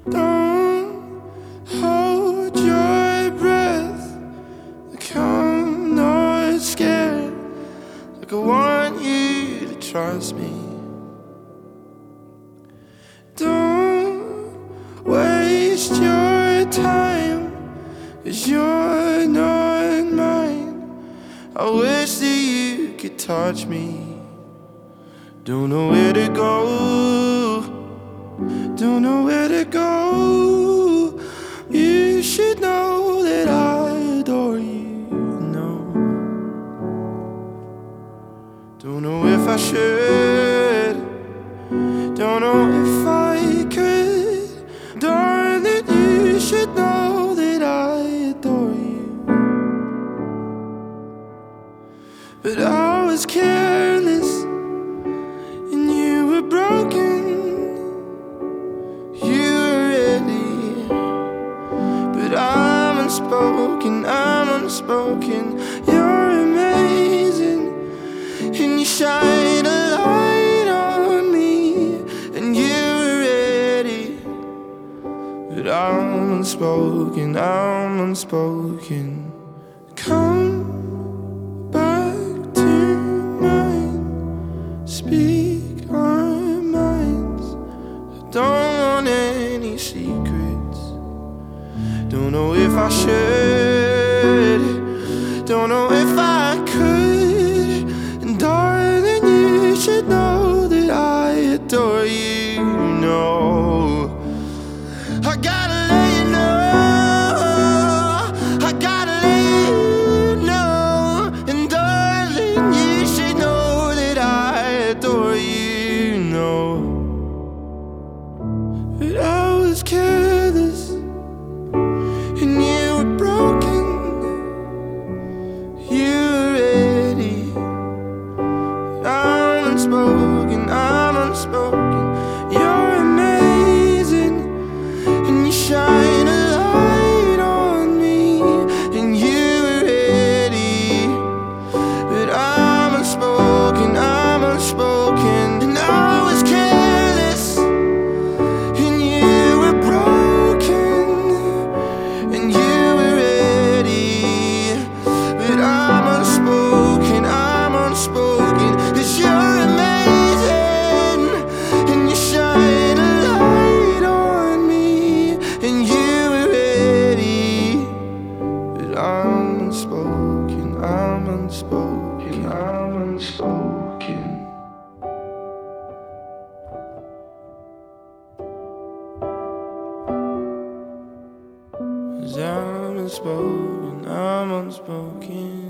Don't hold your breath, like I'm not scared, like I want you to trust me. Don't waste your time, 'cause you're not mine. I wish that you could touch me. Don't know where to go, don't know where to go. You should know that I adore you. No, don't know if I should, don't know if I could. Darling, you should know that I adore you. But I was careless and you were broken. You were ready, but I'm unspoken, I'm unspoken. You're amazing and you shine a light on me. And you were ready, but I'm unspoken, I'm unspoken. Come back to mine, speak our minds. I don't want any secrets. Don't know if I should, don't know if I could. And darling, you should know that I adore you. No, I gotta let you know, I gotta let you know. And darling, you should know that I adore you. No, but I was careless and you were broken. You were ready, I'm unspoken, I'm unspoken. You're amazing and you shine a light on me. And you were ready, but I'm unspoken, I'm unspoken. And I was careless and you were broken. And you were ready, but I'm unspoken, I'm unspoken. 'Cause you're amazing and you shine a light on me. And you were ready, but I'm unspoken, I'm unspoken, I'm unspoken. 'Cause I'm unspoken, I'm unspoken.